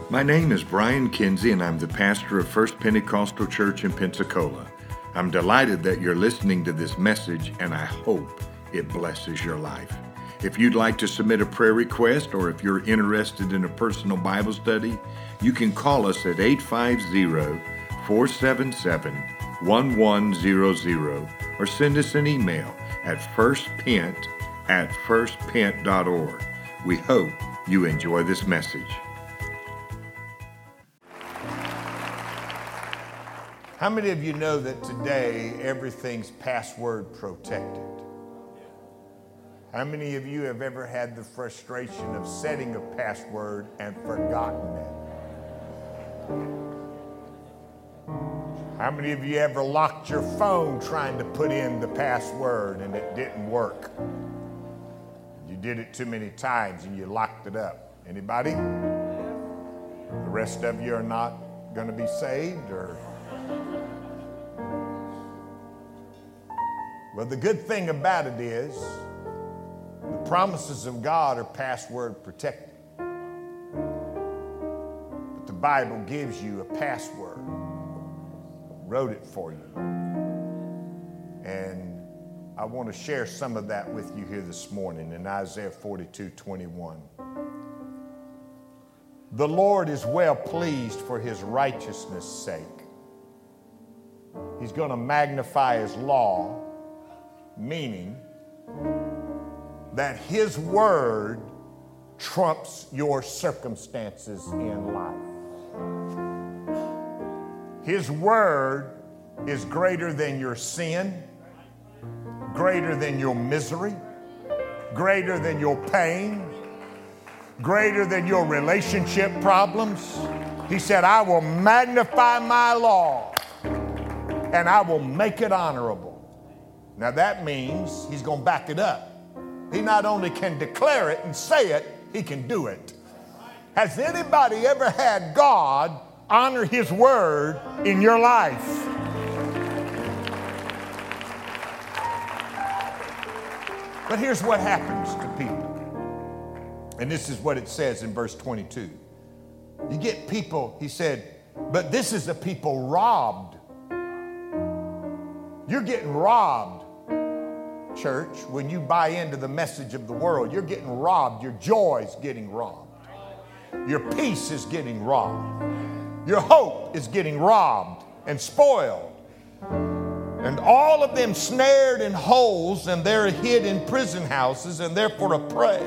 My name is Brian Kinsey, and I'm the pastor of First Pentecostal Church in Pensacola. I'm delighted that you're listening to this message, and I hope it blesses your life. If you'd like to submit a prayer request, or if you're interested in a personal Bible study, you can call us at 850-477-1100 or send us an email at firstpent@firstpent.org. We hope you enjoy this message. How many of you know that today everything's password protected? How many of you have ever had the frustration of setting a password and forgotten it? How many of you ever locked your phone trying to put in the password and it didn't work? You did it too many times and you locked it up. Anybody? The rest of you are not going to be saved, or? Well, the good thing about it is the promises of God are password protected. But the Bible gives you a password. Wrote it for you. And I want to share some of that with you here this morning in Isaiah 42:21. The Lord is well pleased for his righteousness' sake. He's going to magnify his law, meaning that his word trumps your circumstances in life. His word is greater than your sin, greater than your misery, greater than your pain, greater than your relationship problems. He said, I will magnify my law and I will make it honorable. Now that means he's going to back it up. He not only can declare it and say it, he can do it. Has anybody ever had God honor his word in your life? But here's what happens to people. And this is what it says in verse 22. You get people, he said, but this is a people robbed. You're getting robbed. Church, when you buy into the message of the world, you're getting robbed. Your joy's getting robbed. Your peace is getting robbed. Your hope is getting robbed and spoiled. And all of them snared in holes, and they're hid in prison houses, and therefore a prey.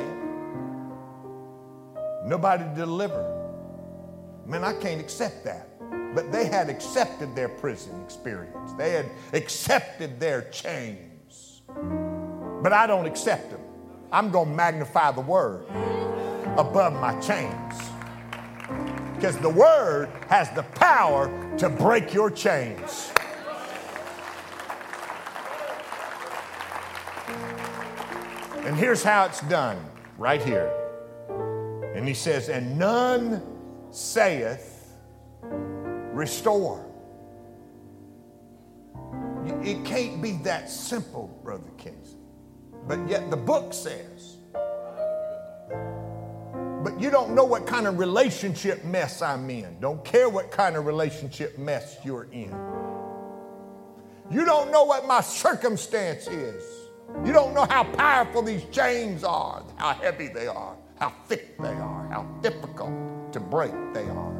Nobody to deliver. Man, I can't accept that. But they had accepted their prison experience. They had accepted their chains. But I don't accept them. I'm going to magnify the word above my chains. Because the word has the power to break your chains. And here's how it's done, right here. And he says, and none saith, restore. It can't be that simple, Brother Kinsey. But yet the book says. But you don't know what kind of relationship mess I'm in. Don't care what kind of relationship mess you're in. You don't know what my circumstance is. You don't know how powerful these chains are, how heavy they are, how thick they are, how difficult to break they are.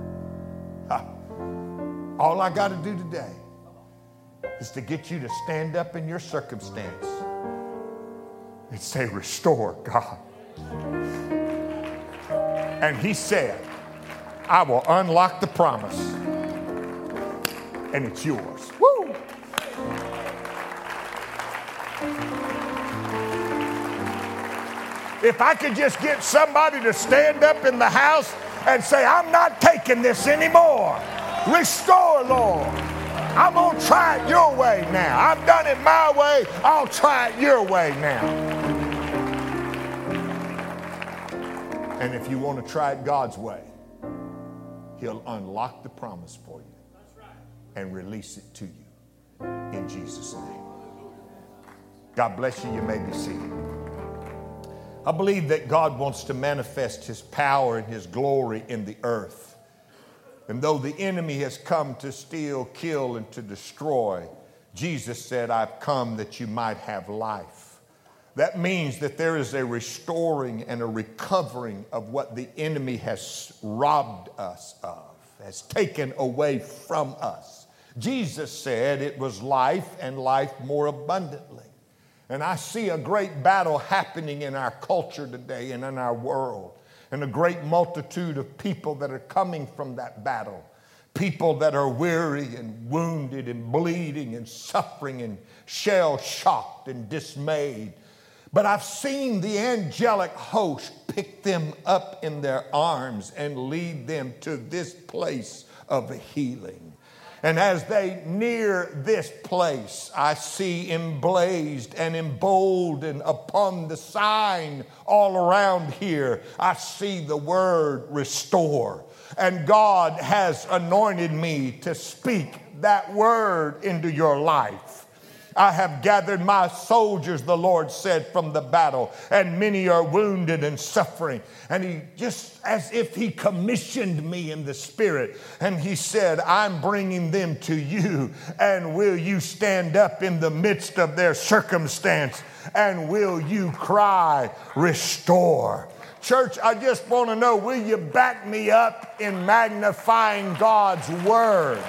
All I got to do today is to get you to stand up in your circumstance and say, restore, God. And he said, I will unlock the promise, and it's yours. Woo! If I could just get somebody to stand up in the house and say, I'm not taking this anymore. Restore, Lord. I'm going to try it your way now. I've done it my way. I'll try it your way now. And if you want to try it God's way, he'll unlock the promise for you and release it to you in Jesus' name. God bless you. You may be seated. I believe that God wants to manifest his power and his glory in the earth. And though the enemy has come to steal, kill, and to destroy, Jesus said, I've come that you might have life. That means that there is a restoring and a recovering of what the enemy has robbed us of, has taken away from us. Jesus said it was life and life more abundantly. And I see a great battle happening in our culture today and in our world, and a great multitude of people that are coming from that battle. People that are weary and wounded and bleeding and suffering and shell-shocked and dismayed. But I've seen the angelic host pick them up in their arms and lead them to this place of healing. And as they near this place, I see emblazed and emboldened upon the sign all around here, I see the word restore. And God has anointed me to speak that word into your life. I have gathered my soldiers, the Lord said, from the battle, and many are wounded and suffering. And he, just as if he commissioned me in the spirit, and he said, I'm bringing them to you, and will you stand up in the midst of their circumstance, and will you cry, restore? Church, I just want to know, will you back me up in magnifying God's word?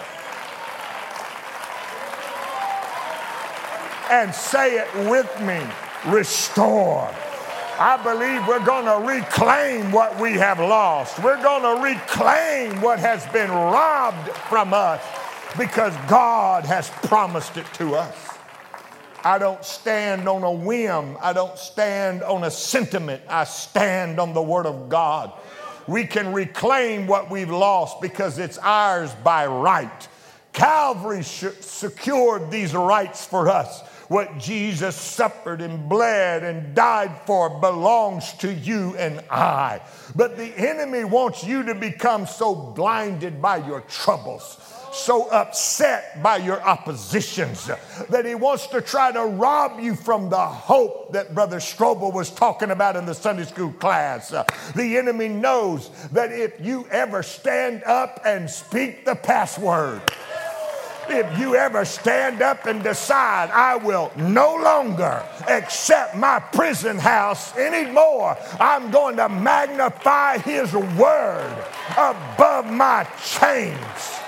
And say it with me, restore. I believe we're going to reclaim what we have lost. We're going to reclaim what has been robbed from us because God has promised it to us. I don't stand on a whim. I don't stand on a sentiment. I stand on the Word of God. We can reclaim what we've lost because it's ours by right. Calvary secured these rights for us. What Jesus suffered and bled and died for belongs to you and I. But the enemy wants you to become so blinded by your troubles, so upset by your oppositions, that he wants to try to rob you from the hope that Brother Strobel was talking about in the Sunday school class. The enemy knows that if you ever stand up and speak the password, if you ever stand up and decide, I will no longer accept my prison house anymore, I'm going to magnify his word above my chains.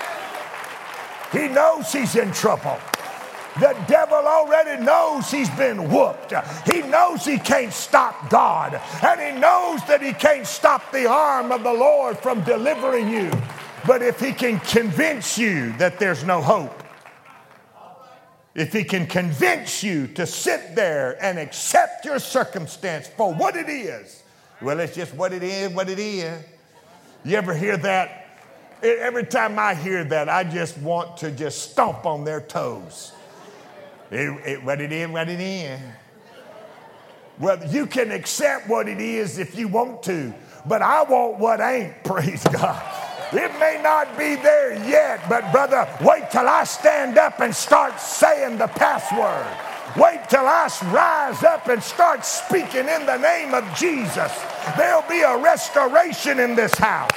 He knows he's in trouble. The devil already knows he's been whooped. He knows he can't stop God. And he knows that he can't stop the arm of the Lord from delivering you. But if he can convince you that there's no hope, if he can convince you to sit there and accept your circumstance for what it is, well, it's just what it is, what it is. You ever hear that? Every time I hear that, I just want to just stomp on their toes. What it is, what it is. Well, you can accept what it is if you want to, but I want what ain't, praise God. It may not be there yet, but brother, wait till I stand up and start saying the password. Wait till I rise up and start speaking in the name of Jesus. There'll be a restoration in this house.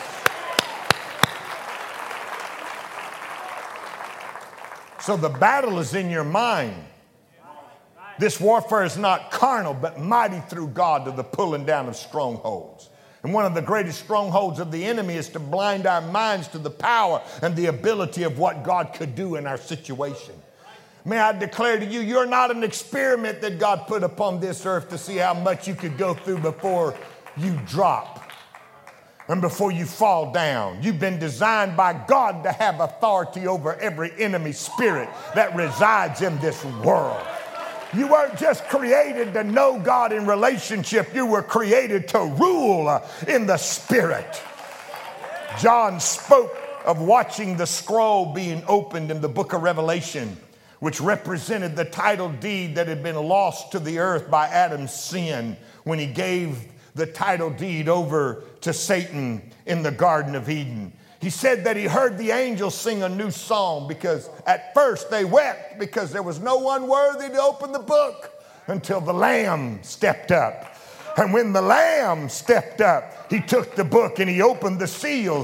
So the battle is in your mind. This warfare is not carnal, but mighty through God to the pulling down of strongholds. And one of the greatest strongholds of the enemy is to blind our minds to the power and the ability of what God could do in our situation. May I declare to you, you're not an experiment that God put upon this earth to see how much you could go through before you drop and before you fall down. You've been designed by God to have authority over every enemy spirit that resides in this world. You weren't just created to know God in relationship. You were created to rule in the Spirit. John spoke of watching the scroll being opened in the book of Revelation, which represented the title deed that had been lost to the earth by Adam's sin when he gave the title deed over to Satan in the Garden of Eden. He said that he heard the angels sing a new song because at first they wept because there was no one worthy to open the book until the Lamb stepped up. And when the Lamb stepped up, he took the book and he opened the seals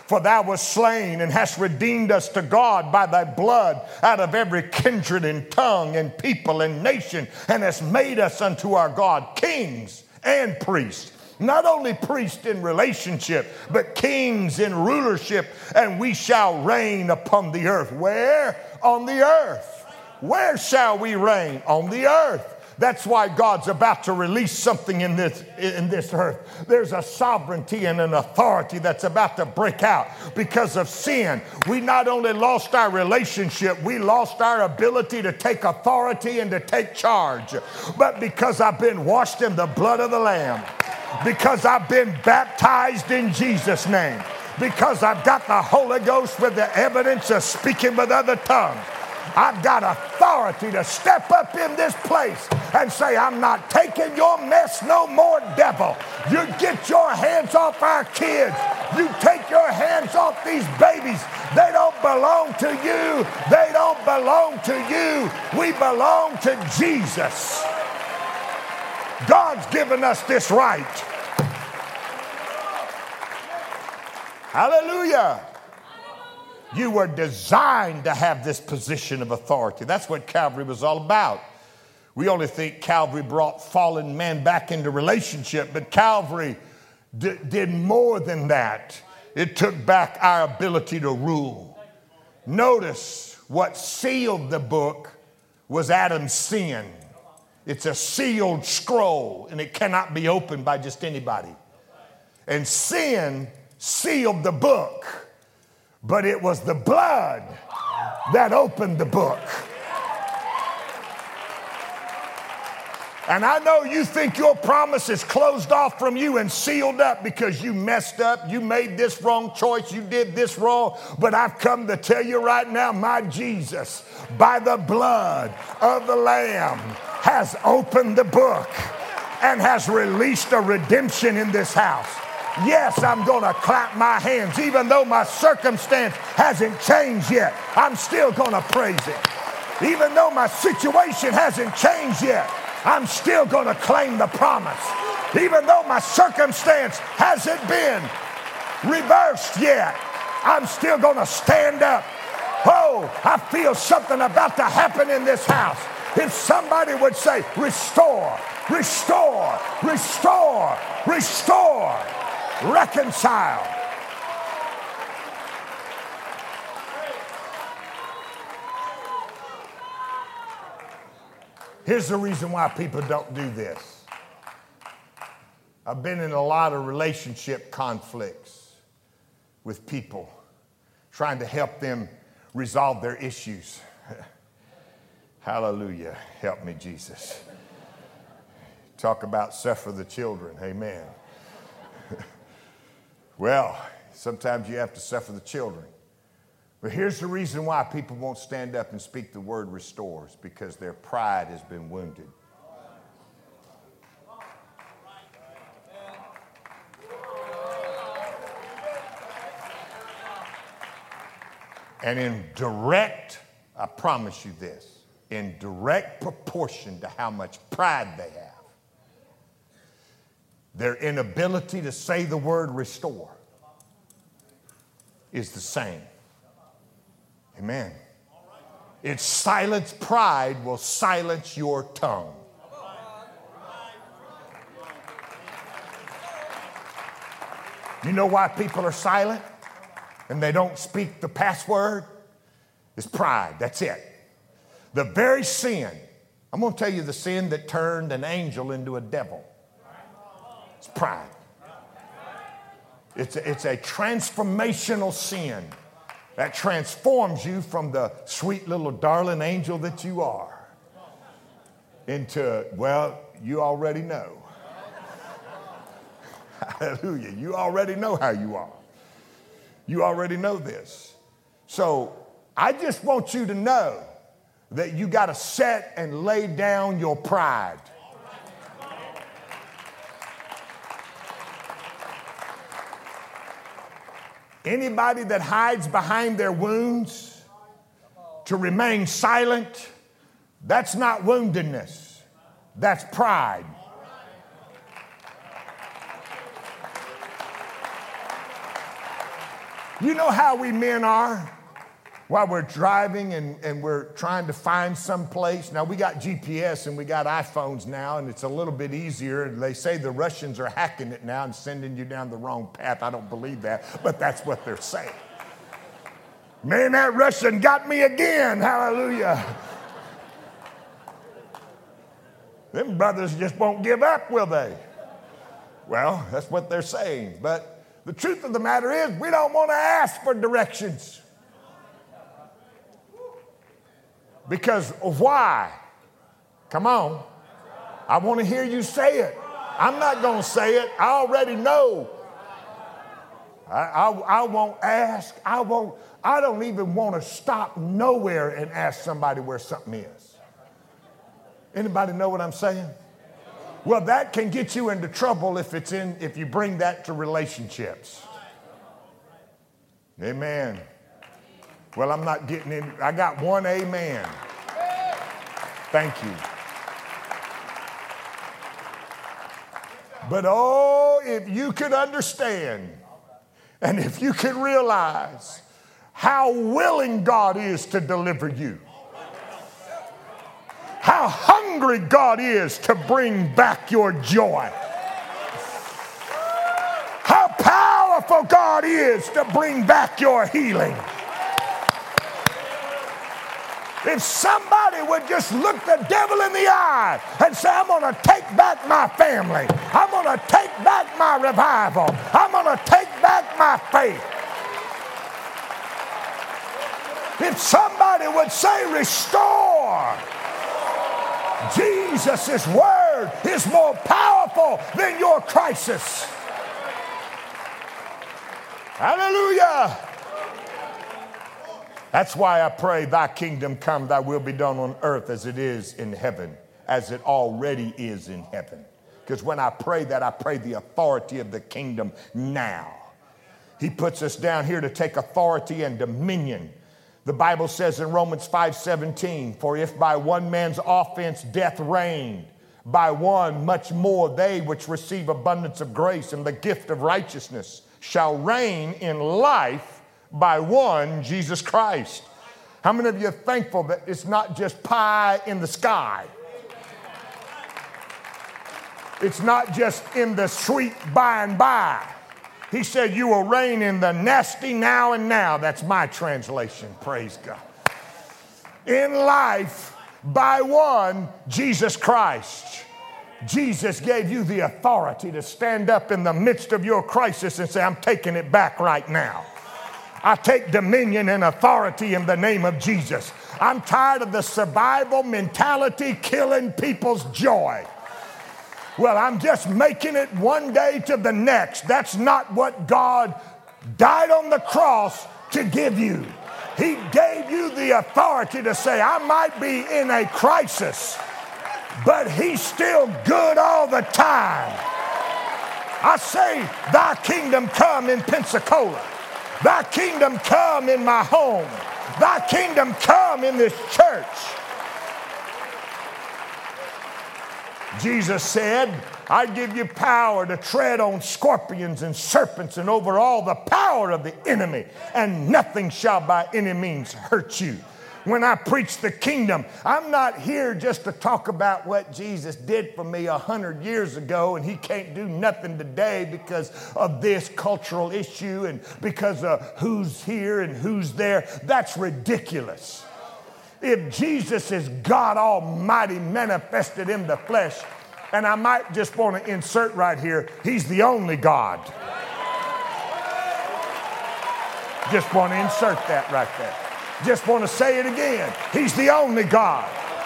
For thou wast slain and hast redeemed us to God by thy blood out of every kindred and tongue and people and nation, and hast made us unto our God kings and priests. Not only priests in relationship, but kings in rulership, and we shall reign upon the earth. Where? On the earth. Where shall we reign? On the earth. That's why God's about to release something in this earth. There's a sovereignty and an authority that's about to break out because of sin. We not only lost our relationship, we lost our ability to take authority and to take charge. But because I've been washed in the blood of the Lamb, because I've been baptized in Jesus' name, because I've got the Holy Ghost with the evidence of speaking with other tongues, I've got authority to step up in this place and say, I'm not taking your mess no more, devil. You get your hands off our kids. You take your hands off these babies. They don't belong to you. They don't belong to you. We belong to Jesus. God's given us this right. Hallelujah. You were designed to have this position of authority. That's what Calvary was all about. We only think Calvary brought fallen man back into relationship, but Calvary did more than that. It took back our ability to rule. Notice what sealed the book was Adam's sin. It's a sealed scroll, and it cannot be opened by just anybody. And sin sealed the book. But it was the blood that opened the book. And I know you think your promise is closed off from you and sealed up because you messed up, you made this wrong choice, you did this wrong. But I've come to tell you right now, my Jesus, by the blood of the Lamb, has opened the book and has released a redemption in this house. Yes, I'm going to clap my hands. Even though my circumstance hasn't changed yet, I'm still going to praise Him. Even though my situation hasn't changed yet, I'm still going to claim the promise. Even though my circumstance hasn't been reversed yet, I'm still going to stand up. Oh, I feel something about to happen in this house. If somebody would say, restore, restore, restore, restore, reconcile. Here's the reason why people don't do this. I've been in a lot of relationship conflicts with people, trying to help them resolve their issues. Hallelujah. Help me, Jesus. Talk about suffer the children. Amen. Well, sometimes you have to suffer the children. But here's the reason why people won't stand up and speak the word restores, because their pride has been wounded. And in direct, I promise you this, in direct proportion to how much pride they have, their inability to say the word restore is the same. Amen. It's silence. Pride will silence your tongue. You know why people are silent and they don't speak the password? It's pride. That's it. The very sin. I'm going to tell you the sin that turned an angel into a devil. It's pride. It's a transformational sin that transforms you from the sweet little darling angel that you are into, well, you already know. Hallelujah. You already know how you are. You already know this. So I just want you to know that you got to set and lay down your pride. Anybody that hides behind their wounds to remain silent, that's not woundedness. That's pride. You know how we men are? While we're driving and we're trying to find some place. Now, we got GPS and we got iPhones now, and it's a little bit easier. They say the Russians are hacking it now and sending you down the wrong path. I don't believe that, but that's what they're saying. Man, that Russian got me again. Hallelujah. Them brothers just won't give up, will they? Well, that's what they're saying. But the truth of the matter is, we don't want to ask for directions. Because why? Come on. I want to hear you say it. I'm not going to say it. I already know. I won't ask. I don't even want to stop nowhere and ask somebody where something is. Anybody know what I'm saying? Well, that can get you into trouble if you bring that to relationships. Amen. Well, I'm not getting in. I got one amen. Thank you. But oh, if you could understand and if you could realize how willing God is to deliver you, how hungry God is to bring back your joy, how powerful God is to bring back your healing. If somebody would just look the devil in the eye and say, I'm going to take back my family. I'm going to take back my revival. I'm going to take back my faith. If somebody would say, restore. Jesus' word is more powerful than your crisis. Hallelujah. That's why I pray, thy kingdom come, thy will be done on earth as it is in heaven, as it already is in heaven. Because when I pray that, I pray the authority of the kingdom now. He puts us down here to take authority and dominion. The Bible says in Romans 5:17, for if by one man's offense death reigned, by one much more they which receive abundance of grace and the gift of righteousness shall reign in life by one, Jesus Christ. How many of you are thankful that it's not just pie in the sky? It's not just in the sweet by and by. He said you will reign in the nasty now and now. That's my translation. Praise God. In life by one, Jesus Christ. Jesus gave you the authority to stand up in the midst of your crisis and say, I'm taking it back right now. I take dominion and authority in the name of Jesus. I'm tired of the survival mentality killing people's joy. Well, I'm just making it one day to the next. That's not what God died on the cross to give you. He gave you the authority to say, I might be in a crisis, but he's still good all the time. I say, thy kingdom come in Pensacola. Thy kingdom come in my home. Thy kingdom come in this church. Jesus said, I give you power to tread on scorpions and serpents and over all the power of the enemy, and nothing shall by any means hurt you. When I preach the kingdom, I'm not here just to talk about what Jesus did for me 100 years ago and he can't do nothing today because of this cultural issue and because of who's here and who's there. That's ridiculous. If Jesus is God Almighty manifested in the flesh, and I might just want to insert right here, he's the only God. Just want to insert that right there. Just want to say it again. He's the only God.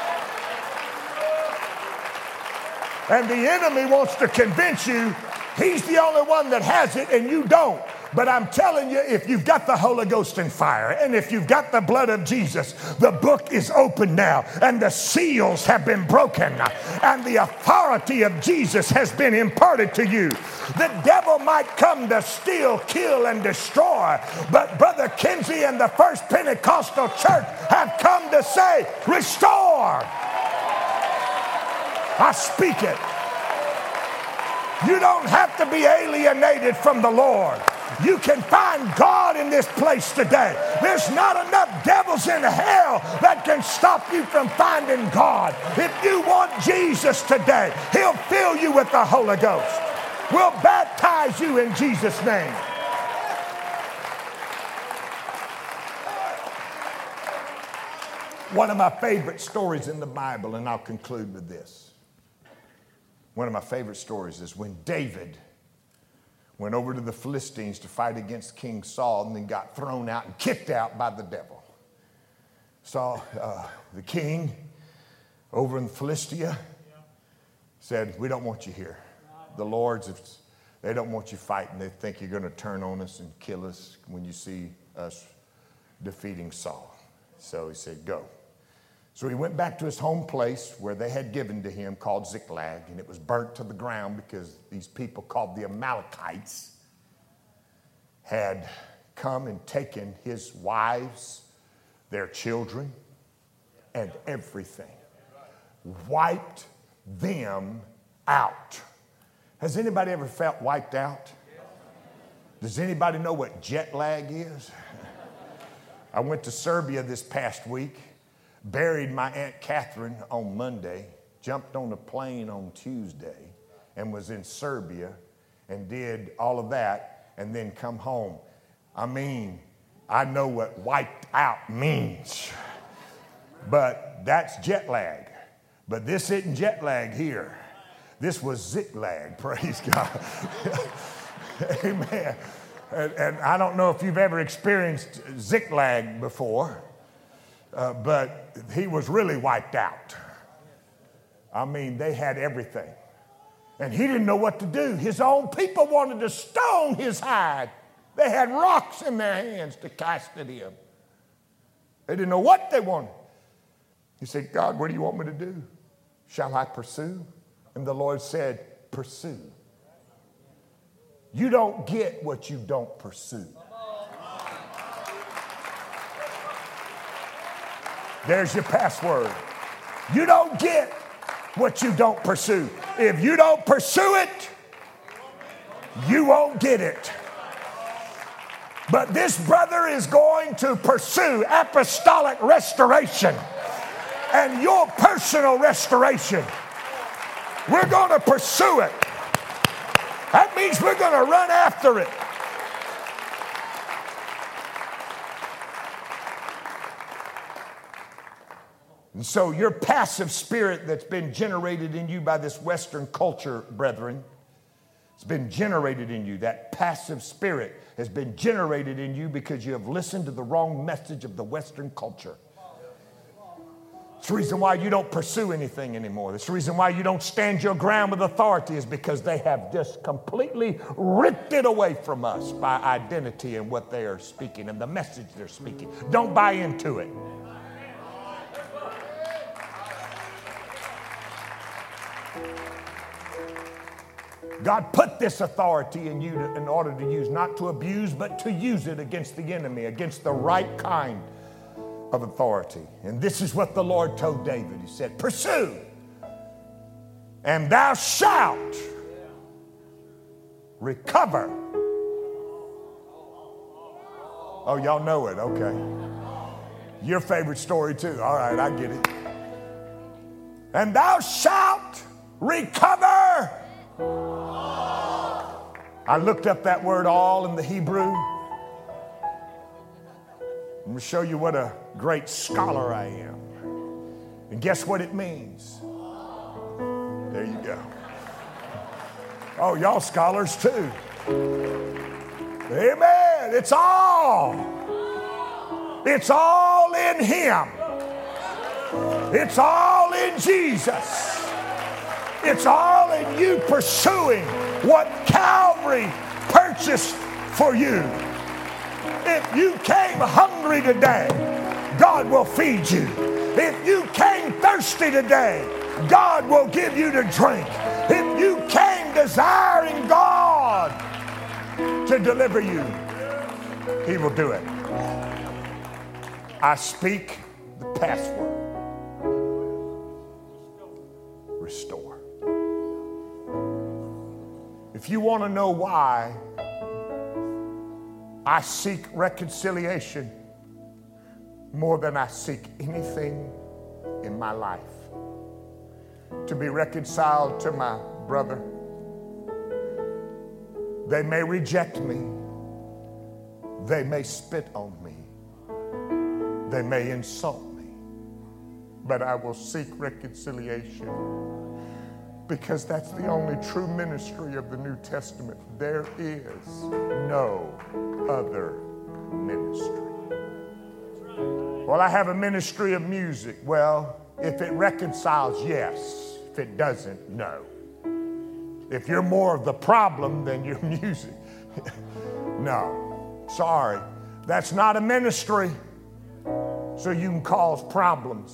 And the enemy wants to convince you he's the only one that has it and you don't. But I'm telling you, if you've got the Holy Ghost and fire, and if you've got the blood of Jesus, the book is open now, and the seals have been broken, and the authority of Jesus has been imparted to you. The devil might come to steal, kill, and destroy, but Brother Kinsey and the First Pentecostal Church have come to say, restore. I speak it. You don't have to be alienated from the Lord. You can find God in this place today. There's not enough devils in hell that can stop you from finding God. If you want Jesus today, He'll fill you with the Holy Ghost. We'll baptize you in Jesus' name. One of my favorite stories in the Bible, and I'll conclude with this. One of my favorite stories is when David went over to the Philistines to fight against King Saul and then got thrown out and kicked out by the devil. Saul, the king over in Philistia, said, we don't want you here. The lords, they don't want you fighting. They think you're going to turn on us and kill us when you see us defeating Saul. So he said, go. So he went back to his home place where they had given to him called Ziklag, and it was burnt to the ground because these people called the Amalekites had come and taken his wives, their children, and everything. Wiped them out. Has anybody ever felt wiped out? Does anybody know what jet lag is? I went to Serbia this past week. Buried my Aunt Catherine on Monday, jumped on a plane on Tuesday, and was in Serbia and did all of that and then come home. I mean, I know what wiped out means, but that's jet lag. But this isn't jet lag here. This was Ziklag, praise God. Amen. And I don't know if you've ever experienced Ziklag before. But he was really wiped out. I mean, they had everything. And he didn't know what to do. His own people wanted to stone his hide. They had rocks in their hands to cast at him. They didn't know what they wanted. He said, God, what do you want me to do? Shall I pursue? And the Lord said, pursue. You don't get what you don't pursue. There's your password. You don't get what you don't pursue. If you don't pursue it, you won't get it. But this brother is going to pursue apostolic restoration and your personal restoration. We're going to pursue it. That means we're going to run after it. And so your passive spirit that's been generated in you by this Western culture, brethren, it's been generated in you. That passive spirit has been generated in you because you have listened to the wrong message of the Western culture. It's the reason why you don't pursue anything anymore. It's the reason why you don't stand your ground with authority is because they have just completely ripped it away from us by identity and what they are speaking and the message they're speaking. Don't buy into it. God put this authority in you in order to use, not to abuse, but to use it against the enemy, against the right kind of authority. And this is what the Lord told David. He said, pursue, and thou shalt recover. Oh, y'all know it. Okay. Your favorite story too. All right, I get it. And thou shalt recover. I looked up that word all in the Hebrew. I'm going to show you what a great scholar I am. And guess what it means? There you go. Oh, y'all scholars too. Amen. It's all in Him. It's all in Jesus. It's all in you pursuing what Calvary purchased for you. If you came hungry today, God will feed you. If you came thirsty today, God will give you to drink. If you came desiring God to deliver you, He will do it. I speak the password. Restore. If you want to know why I seek reconciliation more than I seek anything in my life. To be reconciled to my brother. They may reject me. They may spit on me. They may insult me. But I will seek reconciliation because that's the only true ministry of the New Testament. There is no other ministry. Well, I have a ministry of music. Well, if it reconciles, yes. If it doesn't, no. If you're more of the problem than your music, no. Sorry. That's not a ministry, so you can cause problems.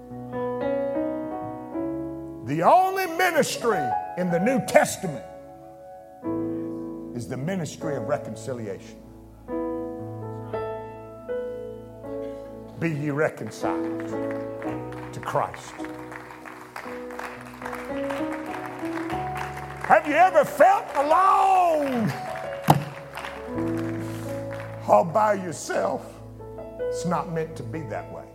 The only ministry in the New Testament is the ministry of reconciliation. Be ye reconciled to Christ. Have you ever felt alone? All by yourself? It's not meant to be that way.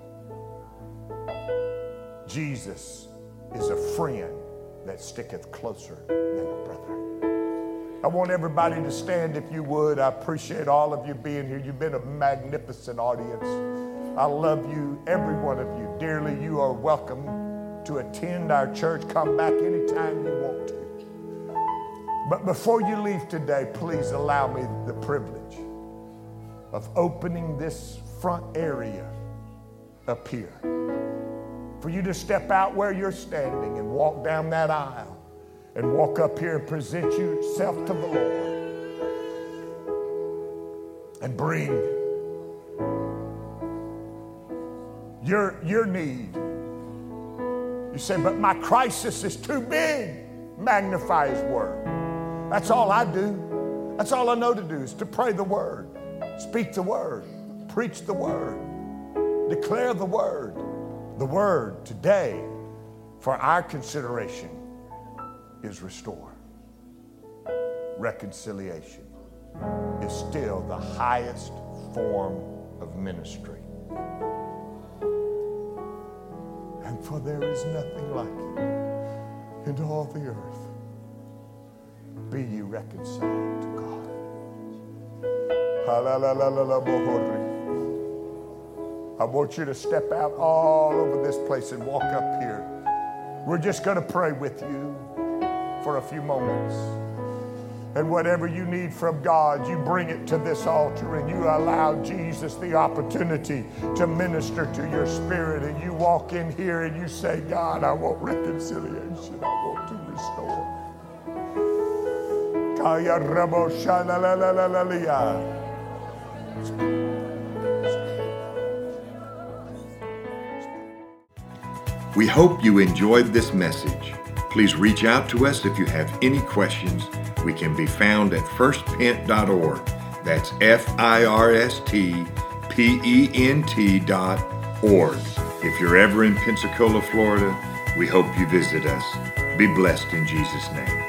Jesus is a friend that sticketh closer than a brother. I want everybody to stand if you would. I appreciate all of you being here. You've been a magnificent audience. I love you, every one of you. Dearly, you are welcome to attend our church. Come back anytime you want to. But before you leave today, please allow me the privilege of opening this front area up here for you to step out where you're standing and walk down that aisle and walk up here and present yourself to the Lord and bring your need. You say, but my crisis is too big. Magnify His word. That's all I do. That's all I know to do is to pray the word, speak the word, preach the word, declare the word. The word today for our consideration is restore. Reconciliation is still the highest form of ministry. And for there is nothing like it in all the earth. Be ye reconciled to God. I want you to step out all over this place and walk up here. We're just going to pray with you for a few moments. And whatever you need from God, you bring it to this altar and you allow Jesus the opportunity to minister to your spirit. And you walk in here and you say, God, I want reconciliation. I want to restore. We hope you enjoyed this message. Please reach out to us if you have any questions. We can be found at firstpent.org. That's FIRSTPENT.org. If you're ever in Pensacola, Florida, we hope you visit us. Be blessed in Jesus' name.